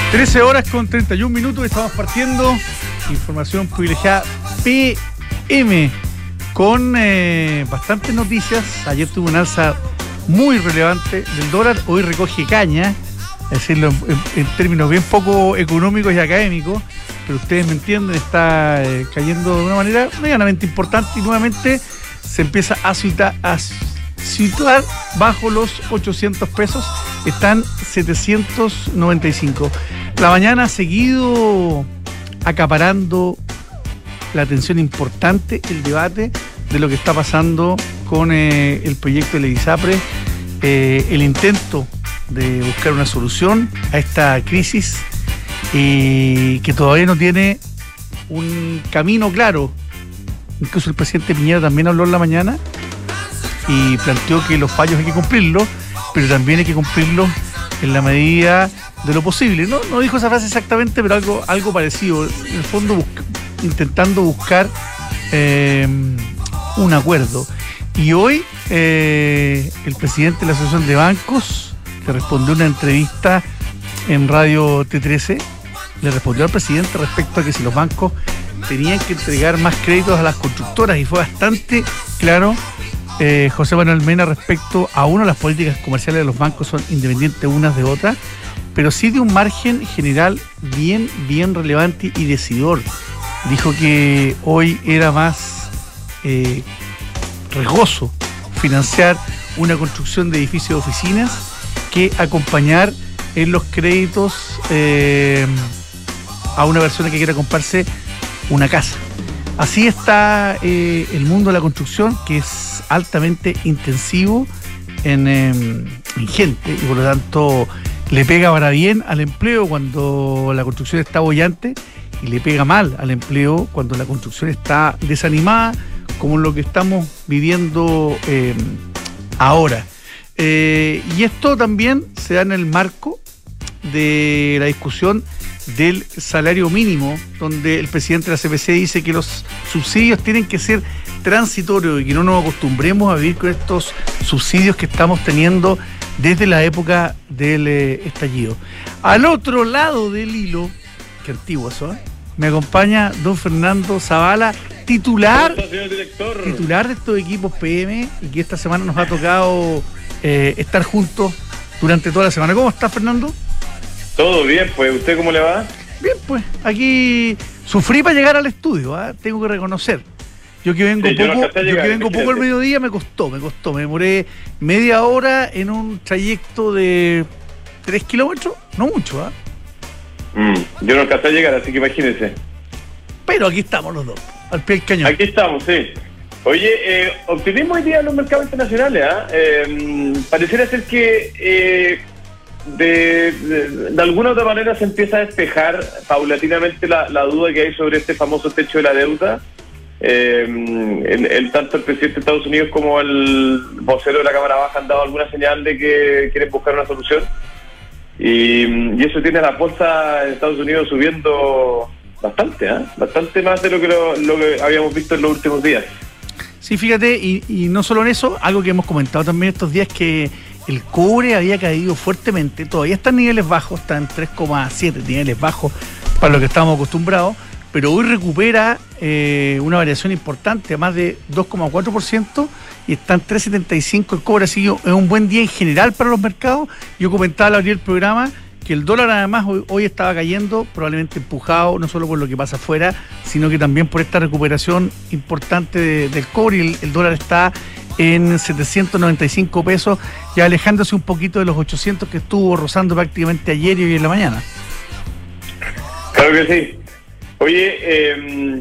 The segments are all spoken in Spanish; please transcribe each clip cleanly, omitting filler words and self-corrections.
13:31, estamos partiendo información privilegiada PM con bastantes noticias. Ayer tuvo un alza muy relevante del dólar, hoy recoge caña, es decirlo en términos bien poco económicos y académicos, pero ustedes me entienden, está cayendo de una manera medianamente importante y nuevamente se empieza a situar bajo los 800 pesos, están 795. La mañana ha seguido acaparando la atención importante, el debate de lo que está pasando con el proyecto de ISAPRE, el intento de buscar una solución a esta crisis que todavía no tiene un camino claro. Incluso el presidente Piñera también habló en la mañana y planteó que los fallos hay que cumplirlos, pero también hay que cumplirlos en la medida de lo posible. No dijo esa frase exactamente, pero algo parecido. En el fondo intentando buscar un acuerdo. Y hoy el presidente de la Asociación de Bancos, que respondió a una entrevista en Radio T13, le respondió al presidente respecto a que si los bancos tenían que entregar más créditos a las constructoras, y fue bastante claro José Manuel Mena respecto a las políticas comerciales de los bancos son independientes unas de otras, pero sí de un margen general bien relevante y decidor. Dijo que hoy era más riesgoso financiar una construcción de edificios de oficinas que acompañar en los créditos a una persona que quiera comprarse una casa. Así está el mundo de la construcción, que es altamente intensivo en gente y por lo tanto le pega para bien al empleo cuando la construcción está boyante y le pega mal al empleo cuando la construcción está desanimada, como lo que estamos viviendo ahora. Y esto también se da en el marco de la discusión del salario mínimo, donde el presidente de la CPC dice que los subsidios tienen que ser transitorios y que no nos acostumbremos a vivir con estos subsidios que estamos teniendo desde la época del estallido. Al otro lado del hilo, qué antiguo eso, me acompaña don Fernando Zavala, titular de estos equipos PM, y que esta semana nos ha tocado estar juntos durante toda la semana. ¿Cómo está, Fernando? Todo bien, pues. ¿Usted cómo le va? Bien, pues. Aquí sufrí para llegar al estudio, tengo que reconocer. Yo que vengo poco al mediodía, me costó. Me demoré media hora en un trayecto de 3 kilómetros, no mucho, Yo no alcancé a llegar, así que imagínense. Pero aquí estamos los dos, al pie del cañón. Aquí estamos, sí. Oye, optimismo hoy día en los mercados internacionales, pareciera ser que de alguna u otra manera se empieza a despejar paulatinamente la duda que hay sobre este famoso techo de la deuda. Tanto el presidente de Estados Unidos como el vocero de la Cámara Baja han dado alguna señal de que quieren buscar una solución, y eso tiene a la bolsa de Estados Unidos subiendo bastante más de lo que habíamos visto en los últimos días. Sí, fíjate, y no solo en eso, algo que hemos comentado también estos días, que el cobre había caído fuertemente, todavía está en niveles bajos, está en 3,7, niveles bajos para lo que estábamos acostumbrados, pero hoy recupera una variación importante, a más de 2,4%, y está en 3,75 el cobre. Así que es un buen día en general para los mercados. Yo comentaba al abrir el programa que el dólar además hoy estaba cayendo, probablemente empujado no solo por lo que pasa afuera, sino que también por esta recuperación importante del cobre, y el dólar está en 795 pesos, ya alejándose un poquito de los 800 que estuvo rozando prácticamente ayer y hoy en la mañana. Claro que sí. Oye,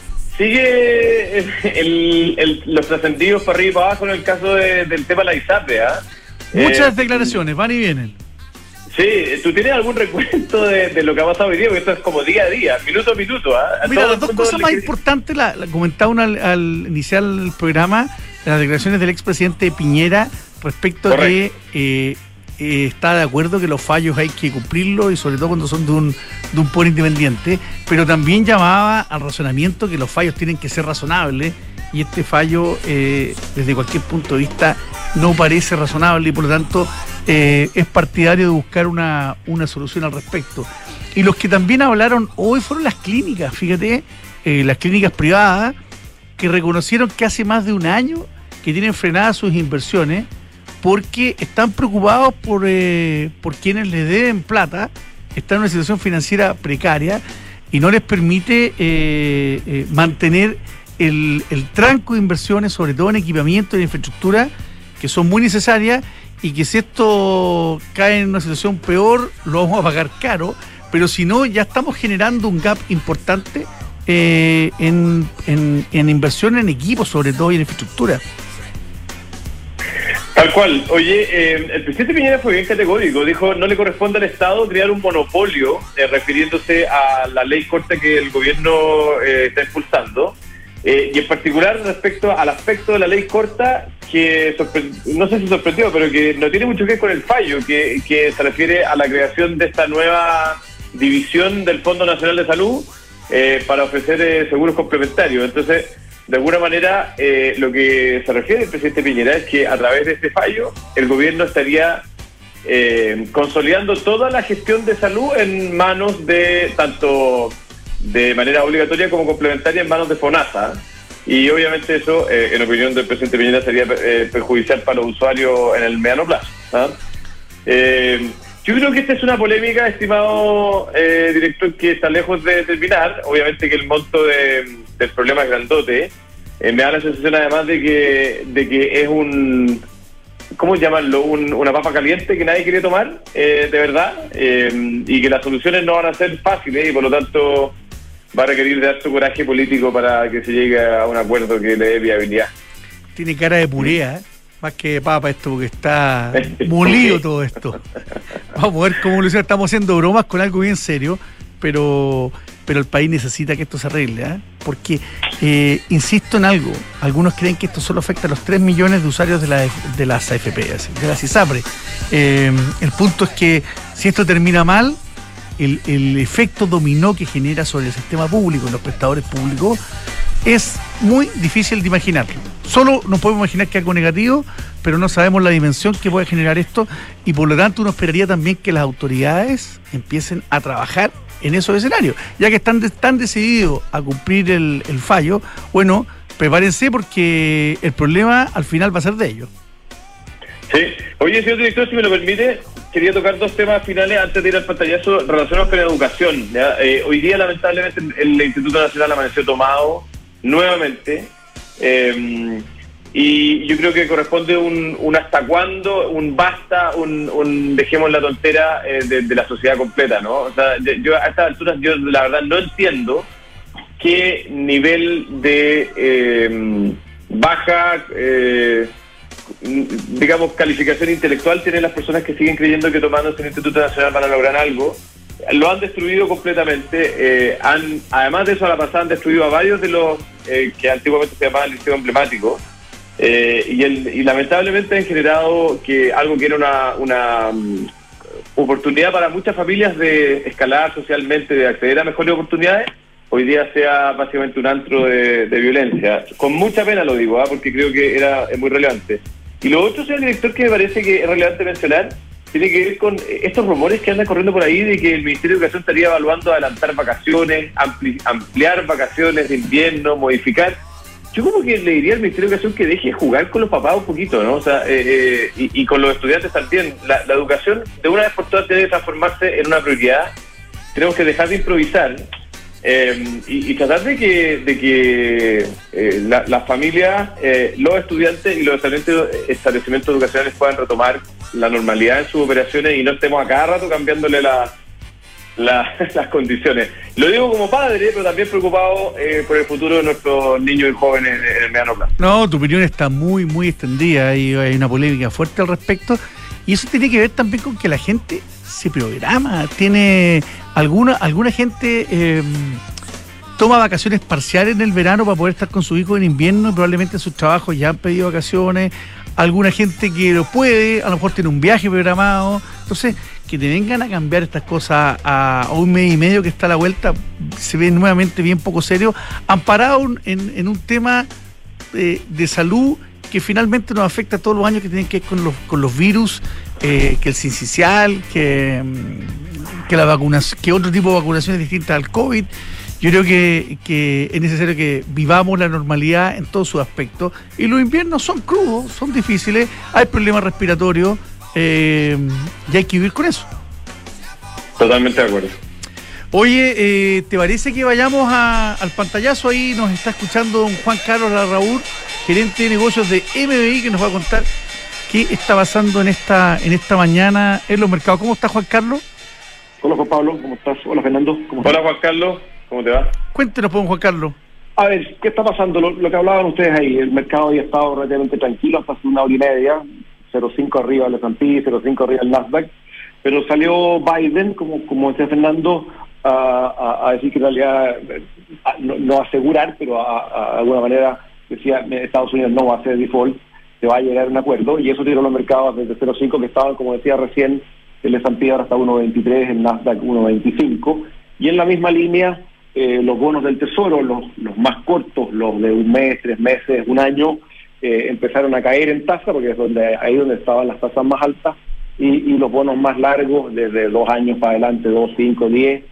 sigue los trascendidos para arriba y para abajo en el caso del tema de la ISAPRE, Muchas declaraciones, van y vienen. Sí, ¿tú tienes algún recuento de lo que ha pasado hoy día? Porque esto es como día a día, minuto a minuto. Mira, las dos cosas más importantes, la comentaba una al iniciar el programa, las declaraciones del expresidente Piñera respecto a que está de acuerdo que los fallos hay que cumplirlos, y sobre todo cuando son de un poder independiente, pero también llamaba al razonamiento que los fallos tienen que ser razonables, y este fallo desde cualquier punto de vista no parece razonable, y por lo tanto es partidario de buscar una solución al respecto. Y los que también hablaron hoy fueron las clínicas, fíjate, las clínicas privadas, que reconocieron que hace más de un año que tienen frenadas sus inversiones porque están preocupados por quienes les deben plata, están en una situación financiera precaria y no les permite mantener el tranco de inversiones, sobre todo en equipamiento y en infraestructura, que son muy necesarias, y que si esto cae en una situación peor, lo vamos a pagar caro, pero si no, ya estamos generando un gap importante en inversión en equipos, sobre todo, y en infraestructura. Tal cual. Oye, el presidente Piñera fue bien categórico, dijo no le corresponde al Estado crear un monopolio, refiriéndose a la ley corta que el gobierno está impulsando, y en particular respecto al aspecto de la ley corta que no sé si sorprendió, pero que no tiene mucho que ver con el fallo, que se refiere a la creación de esta nueva división del Fondo Nacional de Salud para ofrecer seguros complementarios. Entonces, de alguna manera, lo que se refiere el presidente Piñera es que a través de este fallo el gobierno estaría consolidando toda la gestión de salud en manos de, tanto de manera obligatoria como complementaria, en manos de FONASA. Y obviamente eso, en opinión del presidente Piñera, sería perjudicial para los usuarios en el mediano plazo, ¿ah? Yo creo que esta es una polémica, estimado director, que está lejos de terminar. Obviamente que el monto del problema es grandote. Me da la sensación además de que es un, ¿cómo llamarlo? Una papa caliente que nadie quiere tomar, de verdad, y que las soluciones no van a ser fáciles y por lo tanto va a requerir de harto coraje político para que se llegue a un acuerdo que le dé viabilidad. Tiene cara de puré, más que de papa esto, porque está molido todo esto. Vamos a ver cómo lo hicieron. Estamos haciendo bromas con algo bien serio, pero el país necesita que esto se arregle, porque, insisto en algo, algunos creen que esto solo afecta a los 3 millones de usuarios de las AFP, de las ISAPRE. El punto es que si esto termina mal, el efecto dominó que genera sobre el sistema público y los prestadores públicos es muy difícil de imaginarlo. Solo nos podemos imaginar que algo negativo, pero no sabemos la dimensión que puede generar esto, y por lo tanto uno esperaría también que las autoridades empiecen a trabajar en esos escenarios, ya que están decididos a cumplir el fallo. Bueno, prepárense porque el problema al final va a ser de ellos. Sí. Oye, señor director, si me lo permite, quería tocar dos temas finales antes de ir al pantallazo relacionados con la educación, ¿ya? Hoy día, lamentablemente, el Instituto Nacional amaneció tomado nuevamente, y yo creo que corresponde un hasta cuándo, un basta, un dejemos la tontera de la sociedad completa, ¿no? O sea, yo a estas alturas, yo la verdad no entiendo qué nivel de baja digamos, calificación intelectual tienen las personas que siguen creyendo que tomándose el Instituto Nacional van a lograr algo. Lo han destruido completamente. Además de eso, a la pasada han destruido a varios de los que antiguamente se llamaban liceo emblemático, y lamentablemente han generado algo que era una oportunidad para muchas familias de escalar socialmente, de acceder a mejores oportunidades. Hoy día sea básicamente un antro de violencia. Con mucha pena lo digo, porque creo que es muy relevante. Y lo otro, señor director, que me parece que es relevante mencionar, tiene que ver con estos rumores que andan corriendo por ahí de que el Ministerio de Educación estaría evaluando adelantar vacaciones, ampliar vacaciones de invierno, modificar. Yo como que le diría al Ministerio de Educación que deje jugar con los papás un poquito, ¿no? O sea, y con los estudiantes también. La educación, de una vez por todas, debe transformarse en una prioridad. Tenemos que dejar de improvisar. Y tratar de que las familias, los estudiantes y los establecimientos educacionales puedan retomar la normalidad en sus operaciones y no estemos a cada rato cambiándole las condiciones. Lo digo como padre, pero también preocupado por el futuro de nuestros niños y jóvenes en el mediano plazo. No, tu opinión está muy, muy extendida y hay una polémica fuerte al respecto, y eso tiene que ver también con que la gente se programa, tiene alguna gente toma vacaciones parciales en el verano para poder estar con sus hijos en invierno, y probablemente en sus trabajos ya han pedido vacaciones. Alguna gente que lo puede, a lo mejor tiene un viaje programado. Entonces, que te vengan a cambiar estas cosas a un mes y medio que está a la vuelta, se ve nuevamente bien poco serio, amparado en un tema de salud que finalmente nos afecta todos los años, que tienen que ver con los virus que el sincicial, que la vacunación, que otro tipo de vacunaciones distintas al COVID. Yo creo que es necesario que vivamos la normalidad en todos sus aspectos. Y los inviernos son crudos, son difíciles, hay problemas respiratorios y hay que vivir con eso. Totalmente de acuerdo. Oye, ¿te parece que vayamos al pantallazo? Ahí nos está escuchando don Juan Carlos Larraúr, gerente de negocios de MBI, que nos va a contar qué está pasando en esta mañana en los mercados. ¿Cómo está, Juan Carlos? Hola, Juan Pablo, ¿cómo estás? Hola, Fernando, ¿cómo estás? Hola, Juan Carlos, ¿cómo te va? Cuéntenos, Juan Carlos. A ver, ¿qué está pasando? Lo que hablaban ustedes ahí, el mercado había estado relativamente tranquilo hasta hace una hora y media, 0,5 arriba el S&P, 0,5 arriba el Nasdaq, pero salió Biden, como decía Fernando, a decir que en realidad, no asegurar, pero de alguna manera decía Estados Unidos no va a hacer default, se va a llegar a un acuerdo, y eso tiró los mercados desde 0,5 que estaban, como decía recién, el S&P ahora está 1.23, el Nasdaq 1.25, y en la misma línea los bonos del Tesoro, los más cortos, los de un mes, 3 meses, un año, empezaron a caer en tasa, porque es ahí donde estaban las tasas más altas, y los bonos más largos, desde 2 años para adelante, 2, 5, 10,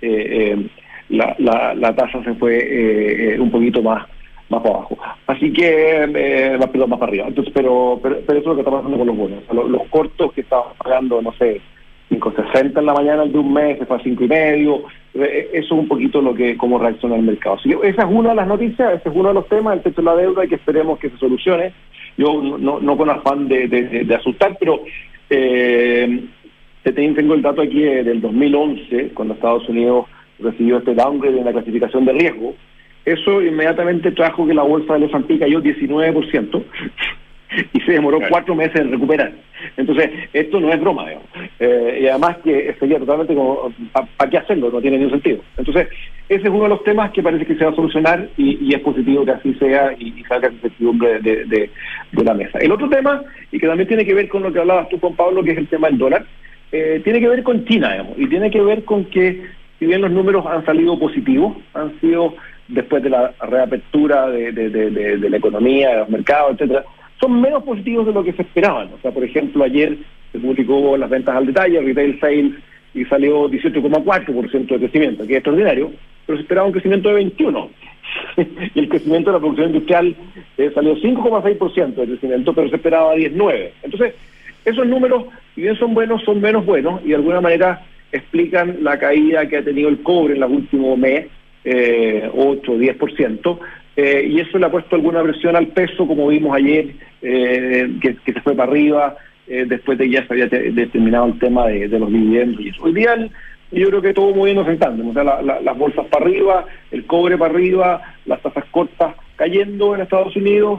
la tasa se fue un poquito más para abajo. Así que, perdón, más para arriba. Entonces, pero eso es lo que está pasando con los bonos. O sea, los cortos que estaban pagando, no sé, 5.60 en la mañana de un mes, se fue a 5.5. Eso es un poquito cómo reacciona el mercado. Así que esa es una de las noticias, ese es uno de los temas, el techo de la deuda, y que esperemos que se solucione. Yo no con afán de asustar, pero tengo el dato aquí del 2011, cuando Estados Unidos recibió este downgrade en la clasificación de riesgo. Eso inmediatamente trajo que la bolsa del S&P cayó 19% y se demoró 4 meses en recuperar. Entonces, esto no es broma, digamos. Y además que sería totalmente como, ¿para qué hacerlo? No tiene ningún sentido. Entonces, ese es uno de los temas que parece que se va a solucionar y es positivo que así sea y salga la incertidumbre de la mesa. El otro tema, y que también tiene que ver con lo que hablabas tú, Juan Pablo, que es el tema del dólar, tiene que ver con China, digamos, y tiene que ver con que, si bien los números han salido positivos, han sido después de la reapertura de la economía, de los mercados, etcétera, son menos positivos de lo que se esperaban. O sea, por ejemplo, ayer se publicó las ventas al detalle, retail sales, y salió 18,4% de crecimiento, que es extraordinario, pero se esperaba un crecimiento de 21%. Y el crecimiento de la producción industrial salió 5,6% de crecimiento, pero se esperaba 19%. Entonces, esos números, si bien son buenos, son menos buenos, y de alguna manera explican la caída que ha tenido el cobre en los últimos meses, 8 o 10%, y eso le ha puesto alguna presión al peso, como vimos ayer, que se fue para arriba, después de que ya se había determinado el tema de los dividendos. Y eso. Hoy día yo creo que todo moviéndose en tándem, o sea, las bolsas para arriba, el cobre para arriba, las tasas cortas cayendo en Estados Unidos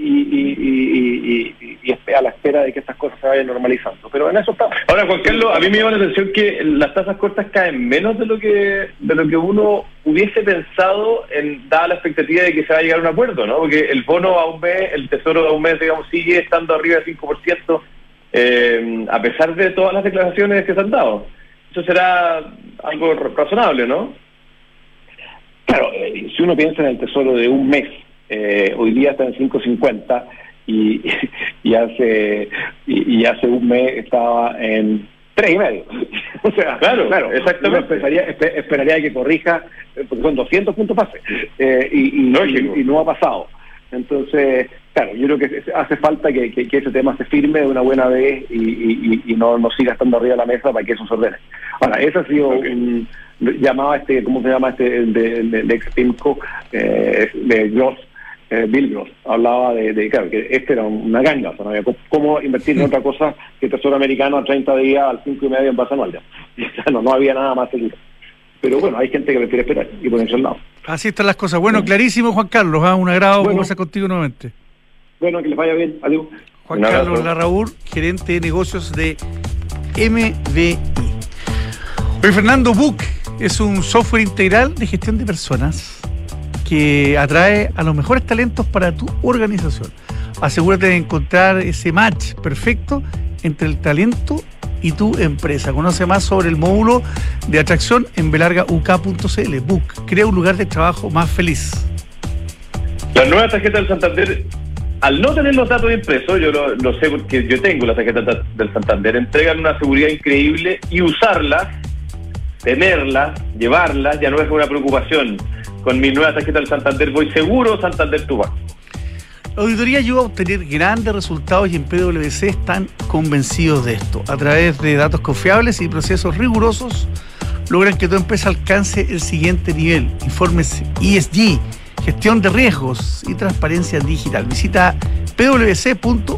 y a la espera de que estas cosas se vayan normalizando. Pero en eso está. Ahora, Juan Carlos, a mí me llama la atención que las tasas cortas caen menos de lo que uno hubiese pensado, dada la expectativa de que se va a llegar a un acuerdo, ¿no? Porque el bono a un mes, el tesoro a un mes, digamos, sigue estando arriba del 5%, a pesar de todas las declaraciones que se han dado. Eso será algo razonable, ¿no? Claro, si uno piensa en el tesoro de un mes, hoy día está en 5.50 y hace un mes estaba en 3.5. O sea, claro, exactamente. Esperaría que corrija, porque son 200 puntos base, y no ha pasado. Entonces, claro, yo creo que hace falta que ese tema se firme de una buena vez y no siga estando arriba de la mesa para que eso se ordene. Ahora, ese ha sido ¿cómo se llama de ex-PIMCO, de Gross, Bill Gross? Hablaba claro, que este era una ganga, no había cómo invertir en otra cosa que el Tesoro americano a 30 días al 5.5 en base anual. No había nada más seguro. Pero bueno, hay gente que prefiere esperar y ponerse al lado. Así están las cosas. Bueno, clarísimo, Juan Carlos. Un agrado conversar contigo nuevamente. Bueno, que les vaya bien. Adiós. Juan Carlos Larraúr, gerente de negocios de MBI. Hoy Fernando, Book es un software integral de gestión de personas que atrae a los mejores talentos para tu organización. Asegúrate de encontrar ese match perfecto entre el talento y tu empresa. Conoce más sobre el módulo de atracción en belargauk.cl. Book, crea un lugar de trabajo más feliz. La nueva tarjeta del Santander al no tener los datos impresos, yo lo sé porque yo tengo las tarjetas del Santander, entregan una seguridad increíble y usarlas, tenerlas, llevarlas, ya no es una preocupación. Con mi nueva tarjeta del Santander voy seguro, Santander tu banco. La auditoría ayuda a obtener grandes resultados y en PwC están convencidos de esto. A través de datos confiables y procesos rigurosos, logran que tu empresa alcance el siguiente nivel. Informes ESG, gestión de riesgos y transparencia digital. Visita pwc.cl.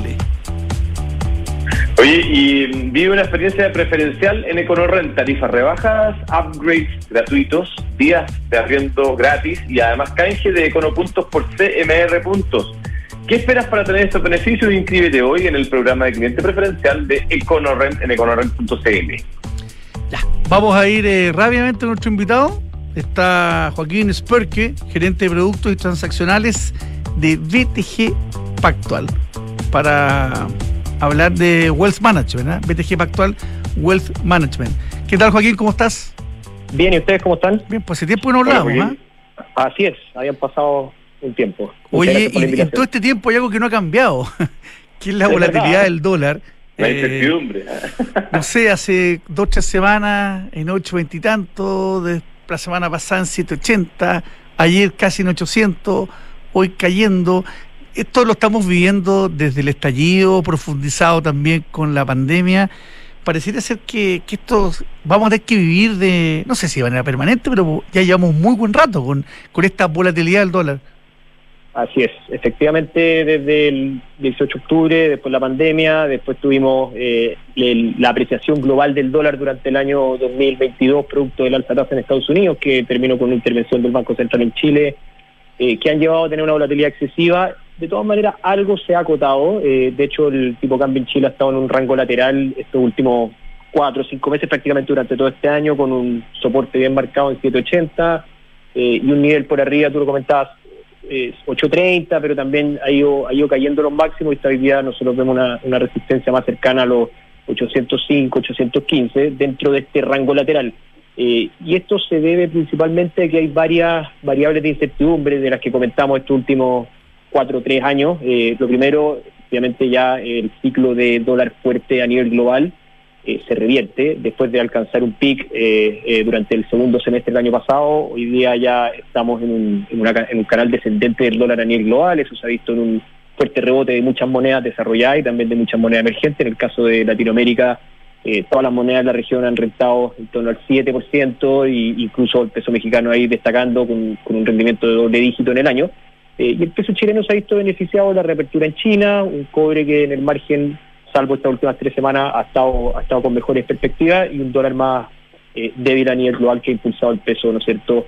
Oye, y vive una experiencia preferencial en EconoRent, tarifas rebajas, upgrades gratuitos, días de arriendo gratis y además canje de Econopuntos por CMR puntos. ¿Qué esperas para tener estos beneficios? Inscríbete hoy en el programa de cliente preferencial de EconoRent en econorent.cl. Ya, vamos a ir rápidamente a nuestro invitado. Está Joaquín Sperke, gerente de productos y transaccionales de BTG Pactual, para hablar de Wealth Management, ¿eh? BTG Pactual Wealth Management. ¿Qué tal, Joaquín? ¿Cómo estás? Bien, ¿y ustedes cómo están? Bien, pues hace tiempo que no hablamos, ¿eh? Así es, habían pasado un tiempo. Oye, y en todo este tiempo hay algo que no ha cambiado, que es la volatilidad del dólar. La incertidumbre. No sé, hace 2 o 3 semanas en 8.20 y tanto, la semana pasada en 7.80, ayer casi en 800, hoy cayendo. Esto lo estamos viviendo desde el estallido, profundizado también con la pandemia. Pareciera ser que esto vamos a tener que vivir de, no sé si de manera permanente, pero ya llevamos muy buen rato con esta volatilidad del dólar. Así es, efectivamente desde el 18 de octubre, después la pandemia, después tuvimos la apreciación global del dólar durante el año 2022, producto del alza tasa en Estados Unidos, que terminó con una intervención del Banco Central en Chile, que han llevado a tener una volatilidad excesiva. De todas maneras, algo se ha acotado. De hecho, el tipo de cambio en Chile ha estado en un rango lateral estos últimos 4 o 5 meses, prácticamente durante todo este año, con un soporte bien marcado en 7.80 y un nivel por arriba, tú lo comentabas, 8.30, pero también ha ido cayendo los máximos, y esta día nosotros vemos una resistencia más cercana a los 805, 815 dentro de este rango lateral. Y esto se debe principalmente a que hay varias variables de incertidumbre de las que comentamos estos últimos 4 o 3 años. Lo primero, obviamente ya el ciclo de dólar fuerte a nivel global se revierte después de alcanzar un pic durante el segundo semestre del año pasado. Hoy día ya estamos en un canal descendente del dólar a nivel global. Eso se ha visto en un fuerte rebote de muchas monedas desarrolladas y también de muchas monedas emergentes. En el caso de Latinoamérica, todas las monedas de la región han rentado en torno al 7%, y incluso el peso mexicano ahí destacando con un rendimiento de doble dígito en el año. Y el peso chileno se ha visto beneficiado de la reapertura en China, un cobre que en el margen, salvo estas últimas 3 semanas, ha estado con mejores perspectivas, y un dólar más débil a nivel global que ha impulsado el peso, ¿no es cierto?,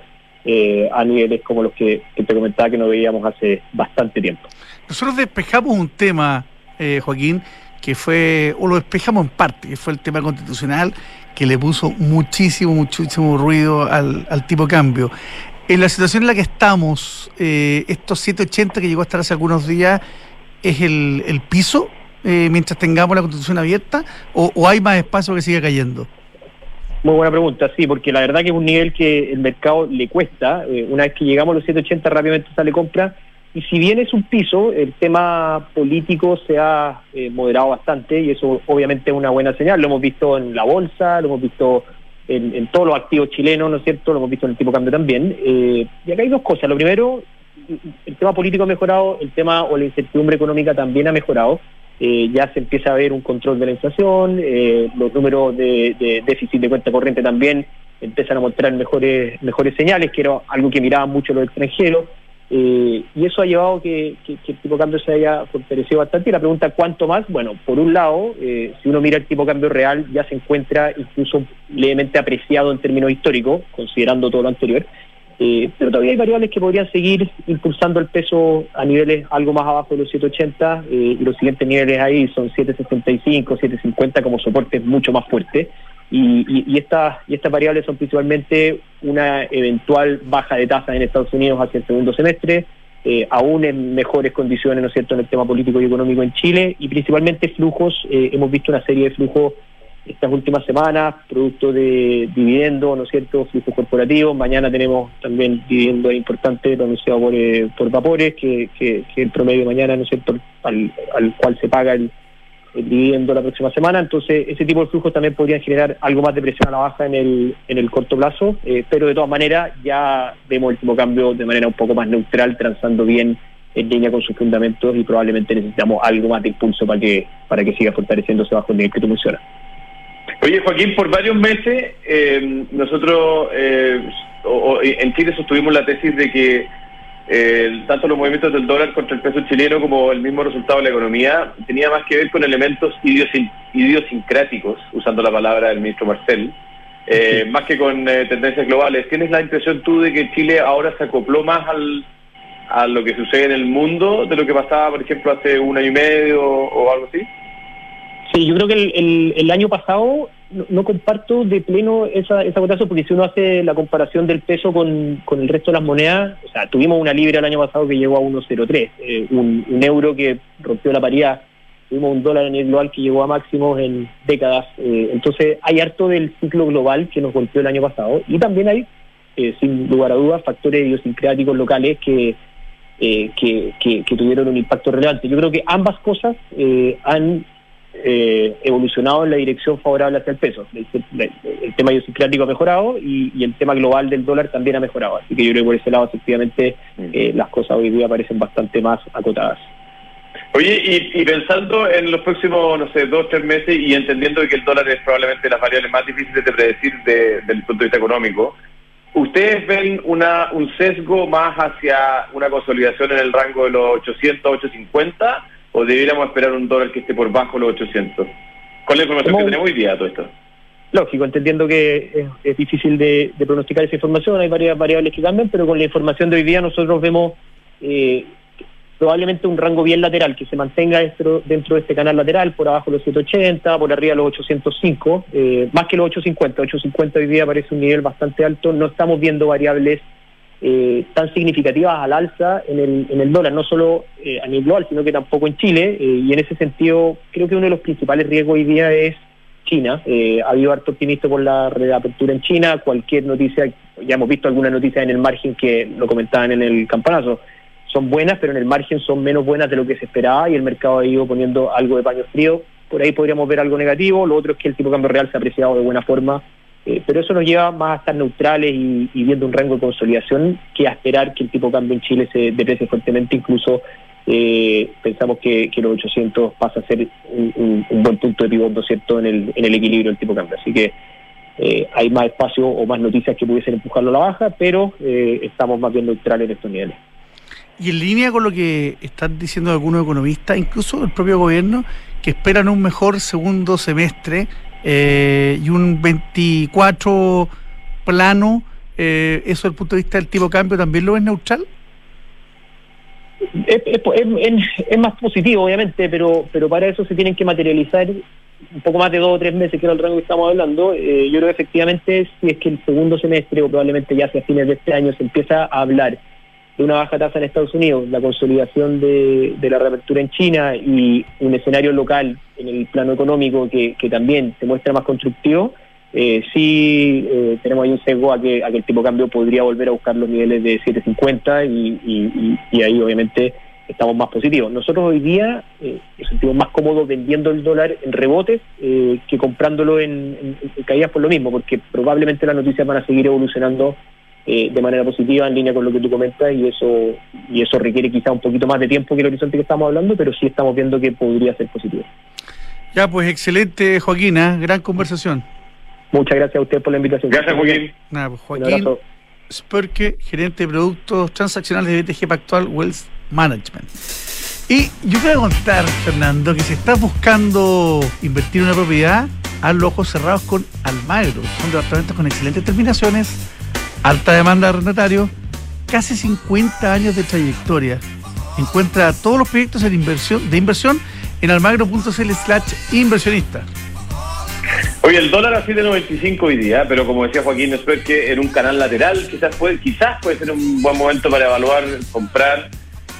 a niveles como los que te comentaba que no veíamos hace bastante tiempo. Nosotros despejamos un tema, Joaquín, que fue, o lo despejamos en parte, que fue el tema constitucional, que le puso muchísimo ruido al tipo de cambio. En la situación en la que estamos, estos 7.80 que llegó a estar hace algunos días, ¿es el piso mientras tengamos la Constitución abierta, o hay más espacio que siga cayendo? Muy buena pregunta, sí, porque la verdad que es un nivel que el mercado le cuesta. Una vez que llegamos a los 7.80 rápidamente sale compra, y si bien es un piso, el tema político se ha moderado bastante, y eso obviamente es una buena señal. Lo hemos visto en la bolsa, lo hemos visto en todos los activos chilenos, ¿no es cierto? Lo hemos visto en el tipo de cambio también. Y acá hay 2 cosas. Lo primero, el tema político ha mejorado, el tema o la incertidumbre económica también ha mejorado. Ya se empieza a ver un control de la inflación, los números de déficit de cuenta corriente también empiezan a mostrar mejores señales, que era algo que miraban mucho los extranjeros. Y eso ha llevado que el tipo de cambio se haya fortalecido bastante. Y la pregunta, ¿cuánto más? Bueno, por un lado, si uno mira el tipo de cambio real, ya se encuentra incluso levemente apreciado en términos históricos, considerando todo lo anterior. Pero todavía hay variables que podrían seguir impulsando el peso a niveles algo más abajo de los 7.80, y los siguientes niveles ahí son 7.65, 7.50 como soportes mucho más fuertes. Y estas variables son principalmente una eventual baja de tasas en Estados Unidos hacia el segundo semestre, aún en mejores condiciones, ¿no es cierto?, en el tema político y económico en Chile, y principalmente flujos. Hemos visto una serie de flujos estas últimas semanas, producto de dividendos, ¿no es cierto?, flujos corporativos. Mañana tenemos también dividendos importantes anunciados por Vapores, que el promedio mañana, ¿no es cierto?, al cual se paga el dividendo la próxima semana. Entonces ese tipo de flujos también podrían generar algo más de presión a la baja en el corto plazo, pero de todas maneras ya vemos el tipo de cambio de manera un poco más neutral, transando bien en línea con sus fundamentos, y probablemente necesitamos algo más de impulso para que siga fortaleciéndose bajo el nivel que tú mencionas. Oye, Joaquín, por varios meses nosotros en Chile sostuvimos la tesis de que tanto los movimientos del dólar contra el peso chileno como el mismo resultado de la economía tenía más que ver con elementos idiosincráticos, usando la palabra del ministro Marcel, más que con tendencias globales. ¿Tienes la impresión tú de que Chile ahora se acopló más a lo que sucede en el mundo de lo que pasaba, por ejemplo, hace un año y medio o algo así? Sí, yo creo que el año pasado no comparto de pleno esa votación, porque si uno hace la comparación del peso con el resto de las monedas, o sea, tuvimos una libra el año pasado que llegó a 1.03, un euro que rompió la paridad, tuvimos un dólar a nivel global que llegó a máximos en décadas, entonces hay harto del ciclo global que nos golpeó el año pasado, y también hay, sin lugar a dudas, factores idiosincráticos locales que tuvieron un impacto relevante. Yo creo que ambas cosas han evolucionado en la dirección favorable hacia el peso. El tema idiosincrático ha mejorado y el tema global del dólar también ha mejorado, así que yo creo que por ese lado efectivamente las cosas hoy día parecen bastante más acotadas. Oye, y pensando en los próximos, no sé, 2 o 3 meses, y entendiendo que el dólar es probablemente las variables más difíciles de predecir desde el punto de vista económico, ¿ustedes ven un sesgo más hacia una consolidación en el rango de los 800 a 850? ¿O deberíamos esperar un dólar que esté por bajo los 800? ¿Cuál es la información que tenemos hoy día todo esto? Lógico, entendiendo que es difícil de pronosticar esa información, hay varias variables que cambian, pero con la información de hoy día nosotros vemos probablemente un rango bien lateral, que se mantenga dentro de este canal lateral, por abajo de los 780, por arriba de los 805, más que los 850. 850 hoy día parece un nivel bastante alto. No estamos viendo variables tan significativas al alza en el dólar, no solo a nivel global, sino que tampoco en Chile, y en ese sentido creo que uno de los principales riesgos hoy día es China. Ha habido harto optimismo por la reapertura en China. Cualquier noticia, ya hemos visto algunas noticias en el margen que lo comentaban en el campanazo, son buenas, pero en el margen son menos buenas de lo que se esperaba, y el mercado ha ido poniendo algo de paño frío. Por ahí podríamos ver algo negativo. Lo otro es que el tipo de cambio real se ha apreciado de buena forma, pero eso nos lleva más a estar neutrales y viendo un rango de consolidación, que a esperar que el tipo de cambio en Chile se deprecie fuertemente. Incluso pensamos que los 800 pasa a ser un buen punto de pivot, ¿no es cierto?, en el equilibrio del tipo de cambio. Así que hay más espacio o más noticias que pudiesen empujarlo a la baja, pero estamos más bien neutrales en estos niveles. Y en línea con lo que están diciendo algunos economistas, incluso el propio gobierno, que esperan un mejor segundo semestre y un 24 plano, ¿eso desde el punto de vista del tipo de cambio también lo ves neutral? Es más positivo, obviamente, pero para eso se tienen que materializar un poco más de 2 o 3 meses, que era el rango que estamos hablando. Yo creo que efectivamente, si es que el segundo semestre, o probablemente ya hacia fines de este año, se empieza a hablar de una baja tasa en Estados Unidos, la consolidación de la reapertura en China y un escenario local en el plano económico que también se muestra más constructivo, tenemos ahí un sesgo a que el tipo de cambio podría volver a buscar los niveles de 7.50 y ahí obviamente estamos más positivos. Nosotros hoy día nos sentimos más cómodos vendiendo el dólar en rebotes que comprándolo en caídas por lo mismo, porque probablemente las noticias van a seguir evolucionando de manera positiva, en línea con lo que tú comentas, y eso requiere quizá un poquito más de tiempo que el horizonte que estamos hablando, pero sí estamos viendo que podría ser positivo. Ya, pues excelente, Joaquín, gran conversación. Muchas gracias a usted por la invitación. Gracias, Joaquín. Nada, pues Joaquín Spurke, gerente de productos transaccionales de BTG Pactual Wealth Management. Y yo quiero contar, Fernando, que si estás buscando invertir en una propiedad, haz los ojos cerrados con Almagro. Son departamentos con excelentes terminaciones, alta demanda de arrendatarios, casi 50 años de trayectoria. Encuentra todos los proyectos de inversión en almagro.cl/inversionista. Oye, el dólar a 7.95 hoy día, pero como decía Joaquín, espero que en un canal lateral quizás puede ser un buen momento para evaluar, comprar.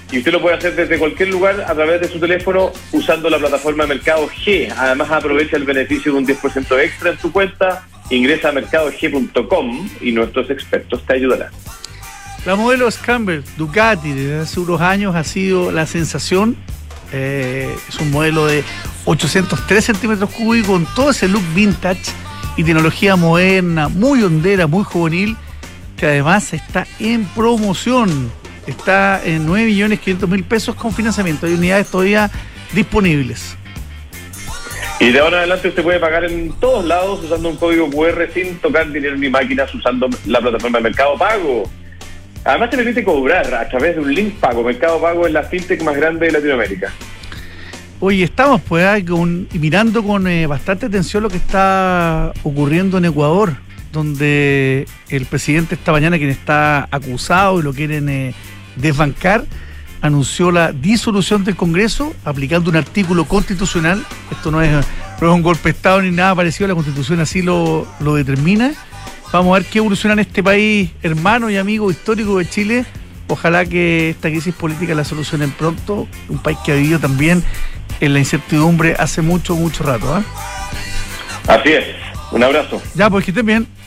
y usted lo puede hacer desde cualquier lugar a través de su teléfono usando la plataforma Mercado G. Además aprovecha el beneficio de un 10% extra en tu cuenta. Ingresa a mercadog.com y nuestros expertos te ayudarán. La modelo Scrambler Ducati desde hace unos años ha sido la sensación. Es un modelo de 803 centímetros cúbicos con todo ese look vintage y tecnología moderna, muy hondera, muy juvenil, que además está en promoción. Está en 9.500.000 pesos con financiamiento. Hay unidades todavía disponibles. Y de ahora en adelante usted puede pagar en todos lados usando un código QR sin tocar dinero ni máquinas usando la plataforma de Mercado Pago. Además te permite cobrar a través de un link pago. Mercado Pago es la fintech más grande de Latinoamérica. Oye, estamos pues mirando con bastante atención lo que está ocurriendo en Ecuador, donde el presidente esta mañana, quien está acusado y lo quieren desbancar, anunció la disolución del Congreso aplicando un artículo constitucional. Esto no es un golpe de Estado ni nada parecido, la Constitución así lo determina. Vamos a ver qué evoluciona en este país, hermano y amigo histórico de Chile. Ojalá que esta crisis política la solucionen pronto. Un país que ha vivido también en la incertidumbre hace mucho rato. Así es. Un abrazo. Ya, pues que estén bien.